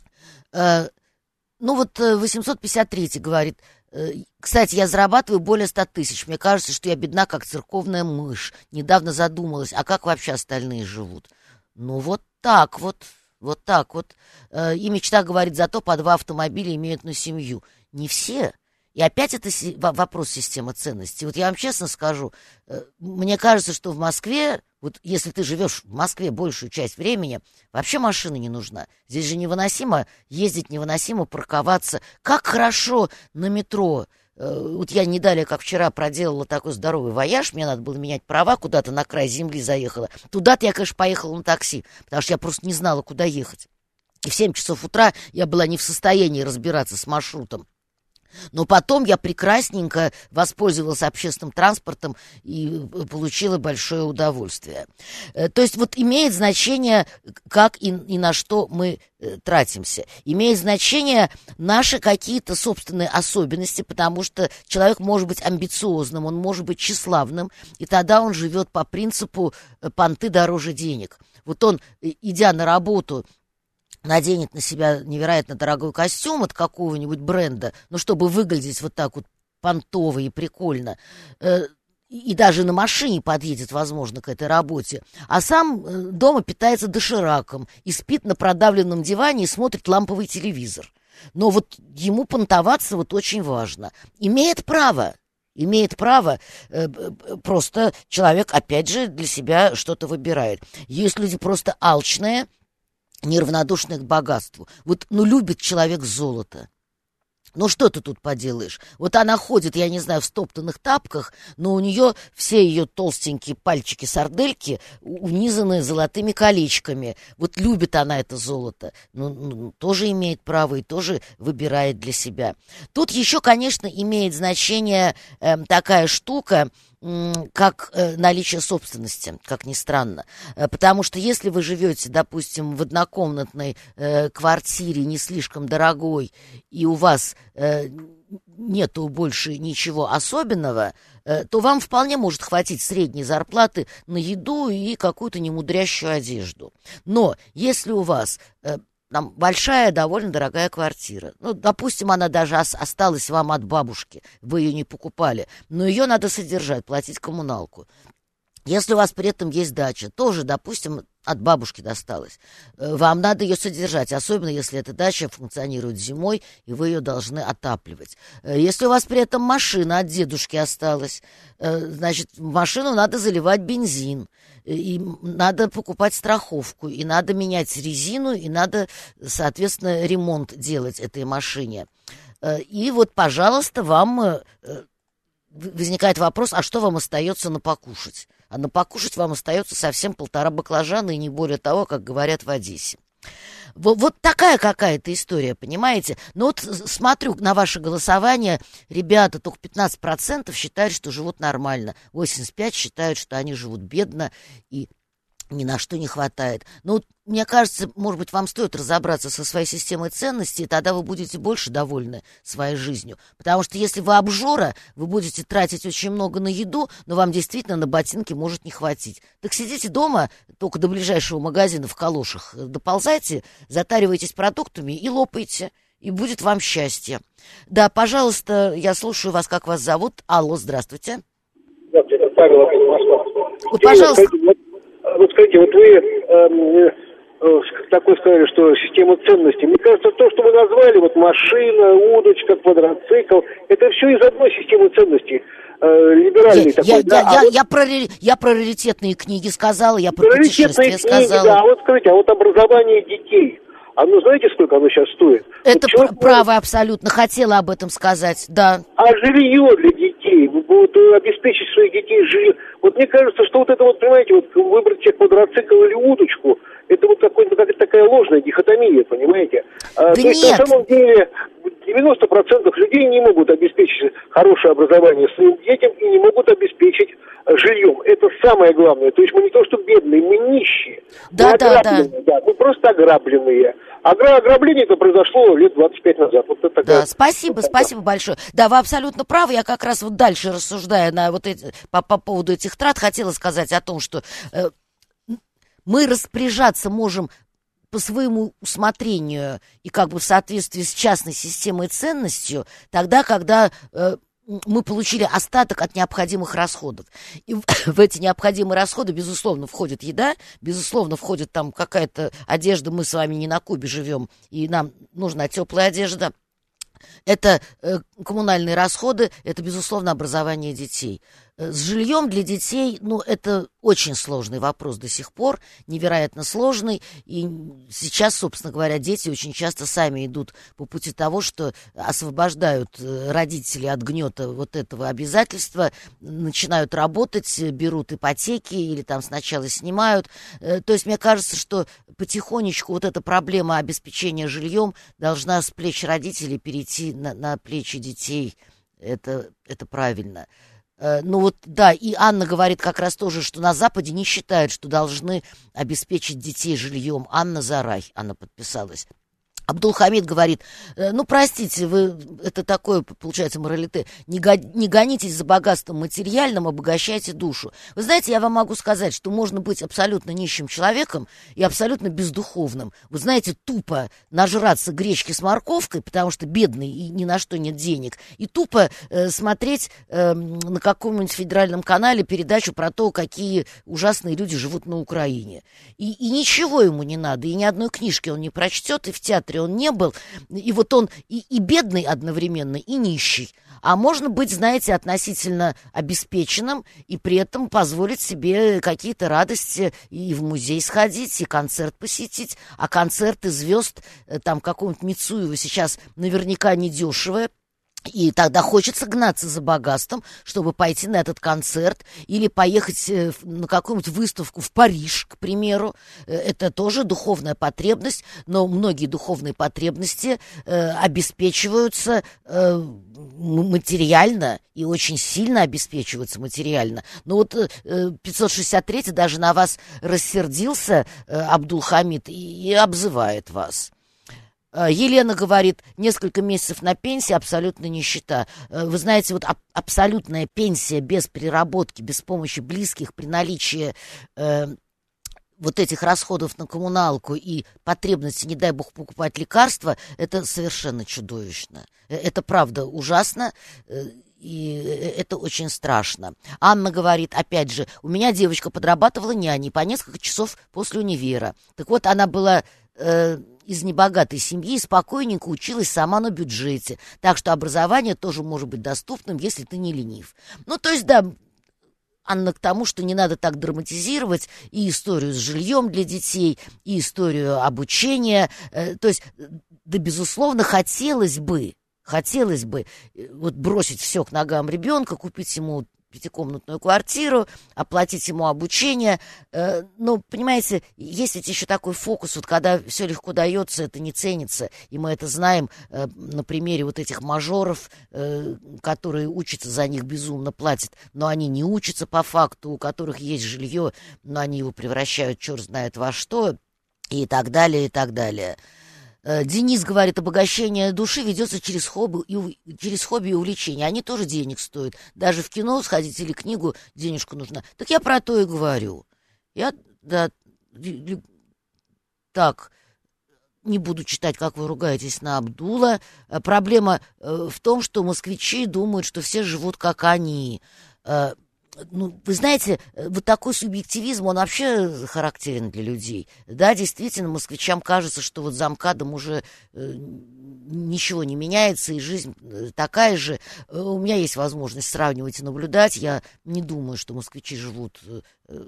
Ну вот восемьсот пятьдесят третий говорит: кстати, я зарабатываю более ста тысяч. Мне кажется, что я бедна, как церковная мышь. Недавно задумалась, а как вообще остальные живут? Ну, вот так вот, вот так вот. И мечта, говорит, зато по два автомобиля имеют на семью. Не все. И опять это вопрос системы ценностей. Вот я вам честно скажу, мне кажется, что в Москве, вот если ты живешь в Москве большую часть времени, вообще машина не нужна. Здесь же невыносимо ездить, невыносимо парковаться. Как хорошо на метро. Вот я не далее, как вчера, проделала такой здоровый вояж, мне надо было менять права, куда-то на край земли заехала. Туда-то я, конечно, поехала на такси, потому что я просто не знала, куда ехать. И в семь часов утра я была не в состоянии разбираться с маршрутом. Но потом я прекрасненько воспользовалась общественным транспортом и получила большое удовольствие. То есть вот имеет значение, как и, и на что мы тратимся. Имеет значение наши какие-то собственные особенности, потому что человек может быть амбициозным, он может быть тщеславным, и тогда он живет по принципу «понты дороже денег». Вот он, идя на работу, наденет на себя невероятно дорогой костюм от какого-нибудь бренда, ну, чтобы выглядеть вот так вот понтово и прикольно, и даже на машине подъедет, возможно, к этой работе, а сам дома питается дошираком и спит на продавленном диване и смотрит ламповый телевизор. Но вот ему понтоваться вот очень важно. Имеет право. Имеет право, э, просто человек, опять же, для себя что-то выбирает. Есть люди просто алчные, неравнодушных к богатству. Вот, ну, любит человек золото. Ну, что ты тут поделаешь? Вот она ходит, я не знаю, в стоптанных тапках, но у нее все ее толстенькие пальчики-сардельки унизаны золотыми колечками. Вот любит она это золото. Ну, ну, тоже имеет право и тоже выбирает для себя. Тут еще, конечно, имеет значение э, такая штука, как наличие собственности, как ни странно. Потому что если вы живете, допустим, в однокомнатной квартире, не слишком дорогой, и у вас нету больше ничего особенного, то вам вполне может хватить средней зарплаты на еду и какую-то немудрящую одежду. Но если у вас там большая, довольно дорогая квартира, ну, допустим, она даже осталась вам от бабушки, вы ее не покупали, но ее надо содержать, платить коммуналку. Если у вас при этом есть дача, тоже, допустим, от бабушки досталось, вам надо ее содержать, особенно если эта дача функционирует зимой, и вы ее должны отапливать. Если у вас при этом машина от дедушки осталась, значит, в машину надо заливать бензин, и надо покупать страховку, и надо менять резину, и надо, соответственно, ремонт делать этой машине. И вот, пожалуйста, вам возникает вопрос, а что вам остается на покушать? А на покушать вам остается совсем полтора баклажана, и не более того, как говорят в Одессе. Вот, вот такая какая-то история, понимаете? Но вот смотрю на ваше голосование, ребята, только пятнадцать процентов считают, что живут нормально, восемьдесят пять процентов считают, что они живут бедно и ни на что не хватает. Но вот, мне кажется, может быть, вам стоит разобраться со своей системой ценностей, и тогда вы будете больше довольны своей жизнью. Потому что если вы обжора, вы будете тратить очень много на еду, но вам действительно на ботинки может не хватить. Так сидите дома, только до ближайшего магазина в калошах доползайте, затаривайтесь продуктами и лопайте, и будет вам счастье. Да, пожалуйста, я слушаю вас, как вас зовут. Алло, здравствуйте. Здравствуйте, это Павел, опять Москва. Вот, пожалуйста. Вот скажите, вот вы э, э, такой сказали, что система ценностей. Мне кажется, то, что вы назвали, вот машина, удочка, квадроцикл, это все из одной системы ценностей. Э, либеральной я, такой. Я, да? я, а я, вот... я, про, я про раритетные книги сказала, я про путешествия книги, сказала. Да, а вот скажите, а вот образование детей, оно знаете, сколько оно сейчас стоит? Это вот человек... пр- право абсолютно, хотела об этом сказать, да. А жилье для детей, вот, обеспечить своих детей жилье. Вот мне кажется, что вот это вот, понимаете, вот выбрать себе квадроцикл или удочку, это вот какой-то, какая-то такая ложная дихотомия, понимаете? Да То нет. есть на самом деле девяносто процентов людей не могут обеспечить хорошее образование своим детям и не могут обеспечить жильем. Это самое главное. То есть мы не то что бедные, мы нищие. Да, мы да, ограбленные, да. да. Мы просто ограбленные. Ограбление это произошло лет двадцать пять назад. Вот это такая... Да, спасибо, вот спасибо большое. Да, вы абсолютно правы. Я как раз вот дальше, рассуждая на вот эти, по, по поводу этих трат, хотела сказать о том, что э, мы распоряжаться можем по своему усмотрению и как бы в соответствии с частной системой ценностью, тогда, когда э, мы получили остаток от необходимых расходов. И в, в эти необходимые расходы, безусловно, входит еда, безусловно, входит там какая-то одежда. Мы с вами не на Кубе живем, и нам нужна теплая одежда. Это э, коммунальные расходы, это, безусловно, образование детей. С жильем для детей, ну, это очень сложный вопрос до сих пор, невероятно сложный. И сейчас, собственно говоря, дети очень часто сами идут по пути того, что освобождают родителей от гнета вот этого обязательства, начинают работать, берут ипотеки или там сначала снимают. То есть мне кажется, что потихонечку вот эта проблема обеспечения жильем должна с плеч родителей перейти на, на плечи детей. Это, это правильно. Ну вот, да, и Анна говорит как раз тоже, что на Западе не считают, что должны обеспечить детей жильем. Анна Зарай, она подписалась. Абдулхамид говорит, ну, простите, вы, это такое, получается, моралите, не, го, не гонитесь за богатством материальным, обогащайте душу. Вы знаете, я вам могу сказать, что можно быть абсолютно нищим человеком и абсолютно бездуховным. Вы знаете, тупо нажраться гречки с морковкой, потому что бедный и ни на что нет денег, и тупо э, смотреть э, на каком-нибудь федеральном канале передачу про то, какие ужасные люди живут на Украине. И, и ничего ему не надо, и ни одной книжки он не прочтет, и в театре он не был, и вот он и, и бедный одновременно, и нищий. А можно быть, знаете, относительно обеспеченным и при этом позволить себе какие-то радости и в музей сходить, и концерт посетить. А концерты звезд, там какого-нибудь Мицуева сейчас наверняка недешевые. И тогда хочется гнаться за богатством, чтобы пойти на этот концерт или поехать на какую-нибудь выставку в Париж, к примеру. Это тоже духовная потребность, но многие духовные потребности э, обеспечиваются э, материально и очень сильно обеспечиваются материально. Но вот э, пятьсот шестьдесят третий даже на вас рассердился, э, Абдулхамид, и, и обзывает вас. Елена говорит, несколько месяцев на пенсии, абсолютно нищета. Вы знаете, вот аб- абсолютная пенсия без переработки, без помощи близких, при наличии э, вот этих расходов на коммуналку и потребности, не дай бог, покупать лекарства, это совершенно чудовищно. Это правда ужасно. И это очень страшно. Анна говорит, опять же, у меня девочка подрабатывала няней по несколько часов после универа. Так вот, она была э, из небогатой семьи и спокойненько училась сама на бюджете. Так что образование тоже может быть доступным, если ты не ленив. Ну, то есть, да, Анна, к тому, что не надо так драматизировать и историю с жильем для детей, и историю обучения. Э, то есть, да, безусловно, хотелось бы, Хотелось бы вот бросить все к ногам ребенка, купить ему пятикомнатную квартиру, оплатить ему обучение. Но, понимаете, есть ведь еще такой фокус, вот когда все легко дается, это не ценится. И мы это знаем на примере вот этих мажоров, которые учатся, за них безумно платят, но они не учатся по факту, у которых есть жилье, но они его превращают черт знает во что, и так далее, и так далее. Денис говорит, обогащение души ведется через хобби, и, через хобби и увлечения. Они тоже денег стоят. Даже в кино сходить или книгу денежку нужна. Так я про то и говорю. Я, да, так, не буду читать, как вы ругаетесь на Абдула. Проблема в том, что москвичи думают, что все живут как они. Ну, вы знаете, вот такой субъективизм, он вообще характерен для людей. Да, действительно, москвичам кажется, что вот за МКАДом уже э, ничего не меняется, и жизнь такая же. У меня есть возможность сравнивать и наблюдать. Я не думаю, что москвичи живут э,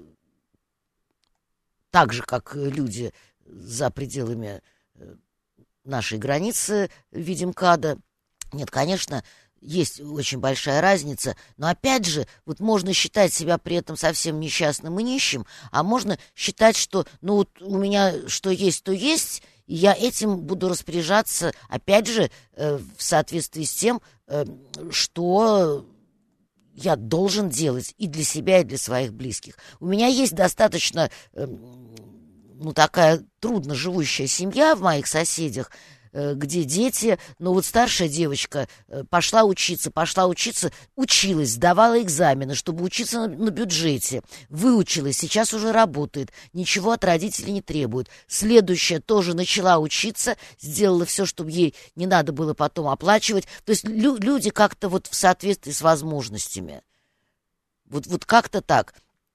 так же, как люди за пределами нашей границы в виде МКАДа. Нет, конечно, есть очень большая разница, но опять же, вот можно считать себя при этом совсем несчастным и нищим, а можно считать, что ну вот у меня что есть, то есть, и я этим буду распоряжаться, опять же, э, в соответствии с тем, э, что я должен делать и для себя, и для своих близких. У меня есть достаточно, э, ну, такая трудно живущая семья в моих соседях, где дети, ну вот старшая девочка пошла учиться, пошла учиться, училась, сдавала экзамены, чтобы учиться на, на бюджете, выучилась, сейчас уже работает, ничего от родителей не требует. Следующая тоже начала учиться, сделала все, чтобы ей не надо было потом оплачивать. То есть лю- люди как-то вот в соответствии с возможностями. Вот, вот как-то так.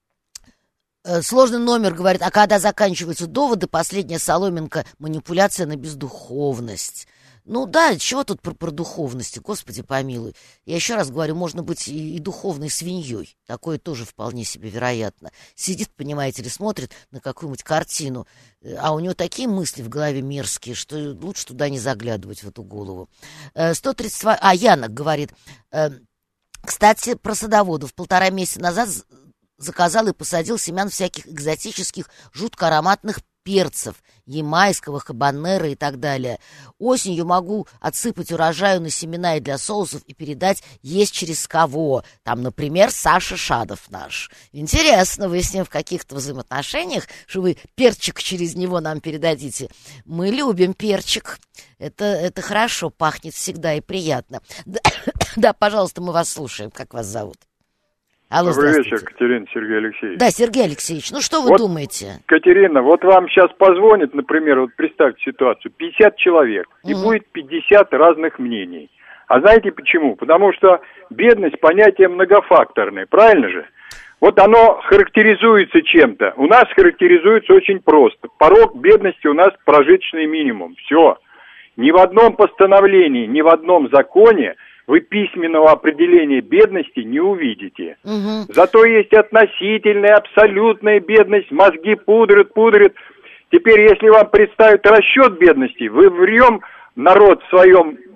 Сложный номер, говорит, а когда заканчиваются доводы, последняя соломинка, манипуляция на бездуховность. Ну да, чего тут про, про духовность, господи помилуй. Я еще раз говорю, можно быть и, и духовной свиньей. Такое тоже вполне себе вероятно. Сидит, понимаете ли, смотрит на какую-нибудь картину, а у него такие мысли в голове мерзкие, что лучше туда не заглядывать, в эту голову. сто тридцать два... А, Яна говорит, кстати, про садоводов. Полтора месяца назад заказал и посадил семян всяких экзотических, жутко ароматных перцев, ямайского, хабанера и так далее. Осенью могу отсыпать урожаю на семена и для соусов и передать есть через кого. Там, например, Саша Шадов наш. Интересно, вы с ним в каких-то взаимоотношениях, что вы перчик через него нам передадите. Мы любим перчик. Это, это хорошо, пахнет всегда и приятно. Да, да, пожалуйста, мы вас слушаем. Как вас зовут? Алло, добрый вечер, Катерина, Сергей Алексеевич. Да, Сергей Алексеевич, ну что вы вот, думаете? Катерина, вот вам сейчас позвонит, например, вот представьте ситуацию, пятьдесят человек, и mm-hmm. будет пятьдесят разных мнений. А знаете почему? Потому что бедность понятие многофакторное, правильно же? Вот оно характеризуется чем-то. У нас характеризуется очень просто. Порог бедности у нас прожиточный минимум. Все. Ни в одном постановлении, ни в одном законе вы письменного определения бедности не увидите. Угу. Зато есть относительная, абсолютная бедность, мозги пудрят, пудрят. Теперь, если вам представят расчет бедности, вы врем народ в своем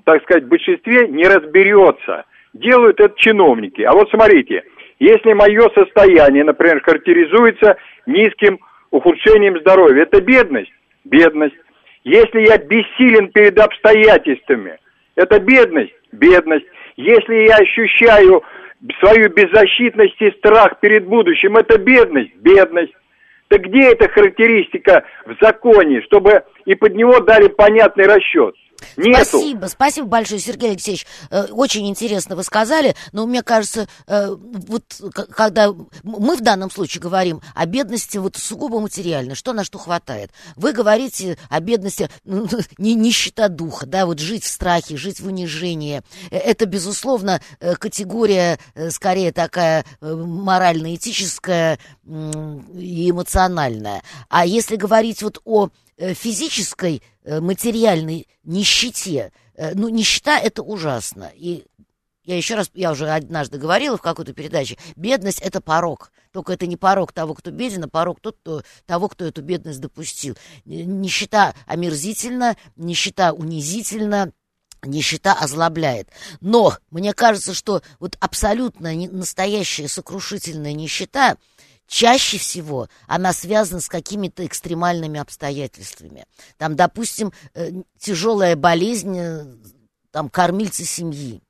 так сказать, в большинстве не разберется. Делают это чиновники. А вот смотрите, если мое состояние, например, характеризуется низким ухудшением здоровья, это бедность? Бедность. Если я бессилен перед обстоятельствами, это бедность? Бедность. Если я ощущаю свою беззащитность и страх перед будущим, это бедность? Бедность. Так где эта характеристика в законе, чтобы и под него дали понятный расчет? Нету. Спасибо, спасибо большое, Сергей Алексеевич. Э, очень интересно вы сказали, но мне кажется, э, вот к- когда мы в данном случае говорим о бедности вот сугубо материальной, что на что хватает. Вы говорите о бедности, ну, не нищета духа, да, вот жить в страхе, жить в унижении. Э, Это, безусловно, э, категория э, скорее такая э, морально-этическая м, и эмоциональная. А если говорить вот о э, физической, э, материальной нищете, э, ну, нищета — это ужасно. И я еще раз, я уже однажды говорила в какой-то передаче, бедность — это порок. Только это не порок того, кто беден, а порок тот, кто, того, кто эту бедность допустил. Нищета омерзительна, нищета унизительна, нищета озлобляет. Но мне кажется, что вот абсолютно не- настоящая сокрушительная нищета, чаще всего она связана с какими-то экстремальными обстоятельствами. Там, допустим, э, тяжелая болезнь, э, там, кормильца семьи.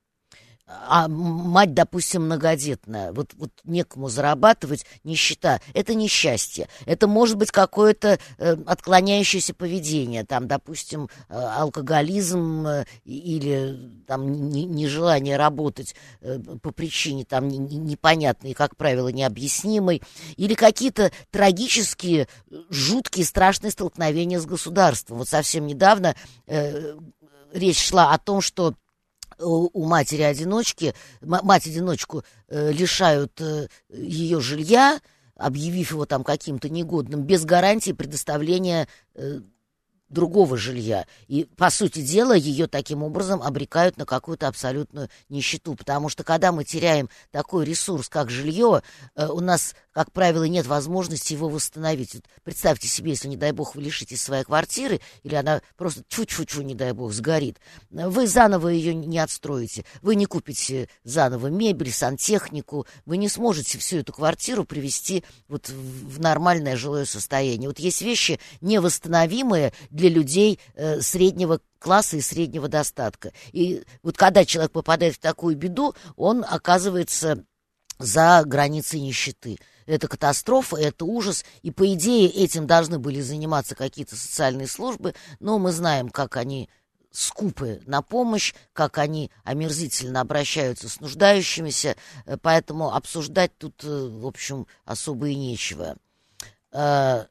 А мать, допустим, многодетная, вот, вот некому зарабатывать, нищета, это несчастье. Это может быть какое-то э, отклоняющееся поведение, там, допустим, э, алкоголизм э, или там не- нежелание работать э, по причине там не- не- непонятной, как правило, необъяснимой, или какие-то трагические, жуткие, страшные столкновения с государством. Вот совсем недавно э, речь шла о том, что у у матери-одиночки, м- мать-одиночку э, лишают э, ее жилья, объявив его там каким-то негодным, без гарантии предоставления э, другого жилья. И, по сути дела, ее таким образом обрекают на какую-то абсолютную нищету. Потому что, когда мы теряем такой ресурс, как жилье, э, у нас, как правило, нет возможности его восстановить. Вот представьте себе, если, не дай бог, вы лишитесь своей квартиры, или она просто тьфу-тьфу-тьфу, не дай бог, сгорит, вы заново ее не отстроите. Вы не купите заново мебель, сантехнику, вы не сможете всю эту квартиру привести вот в в нормальное жилое состояние. Вот есть вещи невосстановимые для людей э, среднего класса и среднего достатка. И вот когда человек попадает в такую беду, он оказывается за границей нищеты. Это катастрофа, это ужас. И, по идее, этим должны были заниматься какие-то социальные службы, но мы знаем, как они скупы на помощь, как они омерзительно обращаются с нуждающимися, э, поэтому обсуждать тут, э, в общем, особо и нечего. Э,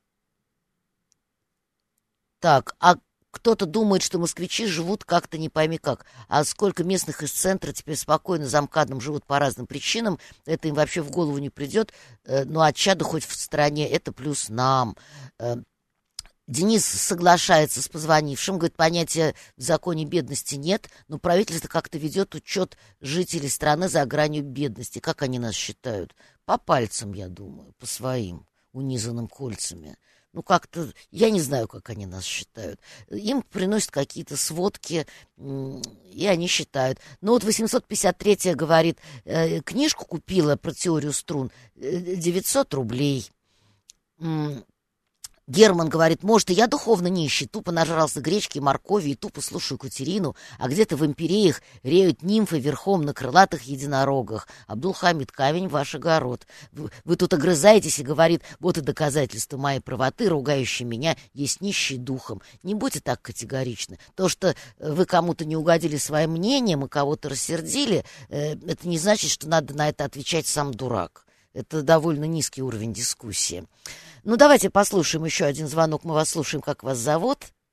Так, а кто-то думает, что москвичи живут как-то не пойми как. А сколько местных из центра теперь спокойно за МКАДом живут по разным причинам, это им вообще в голову не придет. Э, Ну, а чаду хоть в стране, это плюс нам. Э, Денис соглашается с позвонившим, говорит, понятия в законе бедности нет, но правительство как-то ведет учет жителей страны за гранью бедности. Как они нас считают? По пальцам, я думаю, по своим, унизанным кольцами. Ну, как-то, я не знаю, как они нас считают. Им приносят какие-то сводки, м, и они считают. Ну, вот восемьсот пятьдесят третья говорит, э, книжку купила про теорию струн, э, девятьсот рублей. М, Герман говорит, может, и я духовно нищий, тупо нажрался гречки и моркови и тупо слушаю Катерину, а где-то в империях реют нимфы верхом на крылатых единорогах. Абдулхамид, камень в ваш огород. Вы, вы тут огрызаетесь и говорит, вот и доказательство моей правоты, ругающие меня, есть нищий духом. Не будьте так категоричны. То, что вы кому-то не угодили своим мнением и кого-то рассердили, э, это не значит, что надо на это отвечать сам дурак. Это довольно низкий уровень дискуссии. Ну, давайте послушаем еще один звонок. Мы вас слушаем. Как вас зовут?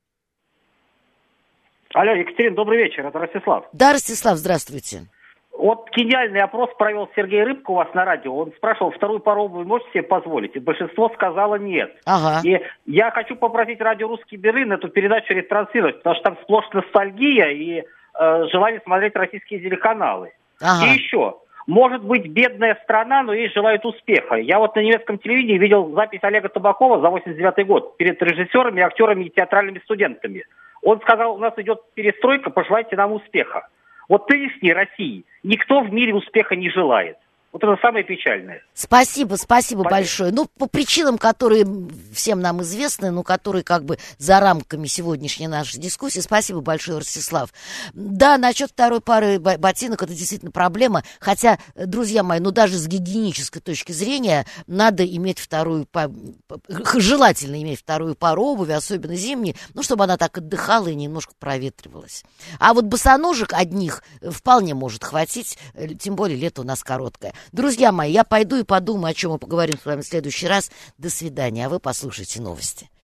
Алло, Екатерина, добрый вечер, это Ростислав. Да, Ростислав, здравствуйте. Вот гениальный опрос провел Сергей Рыбко у вас на радио. Он спрашивал, вторую пару вы можете себе позволить? И большинство сказало нет. Ага. И я хочу попросить радио «Русский Берлин» эту передачу ретранслировать, потому что там сплошь ностальгия и э, желание смотреть российские телеканалы. Ага. И еще... Может быть, бедная страна, но ей желают успеха. Я вот на немецком телевидении видел запись Олега Табакова за восемьдесят девятый год перед режиссерами, актерами и театральными студентами. Он сказал, у нас идет перестройка, пожелайте нам успеха. Вот нынешней России никто в мире успеха не желает. Вот это самое печальное. Спасибо, спасибо, спасибо большое. Ну, по причинам, которые всем нам известны, но которые как бы за рамками сегодняшней нашей дискуссии. Спасибо большое, Ростислав. Да, насчет второй пары ботинок это действительно проблема. Хотя, друзья мои, ну даже с гигиенической точки зрения надо иметь вторую, желательно иметь вторую пару обуви, особенно зимней, ну, чтобы она так отдыхала и немножко проветривалась. А вот босоножек одних вполне может хватить, тем более лето у нас короткое. Друзья мои, я пойду и подумаю, о чем мы поговорим с вами в следующий раз. До свидания, а вы послушайте новости.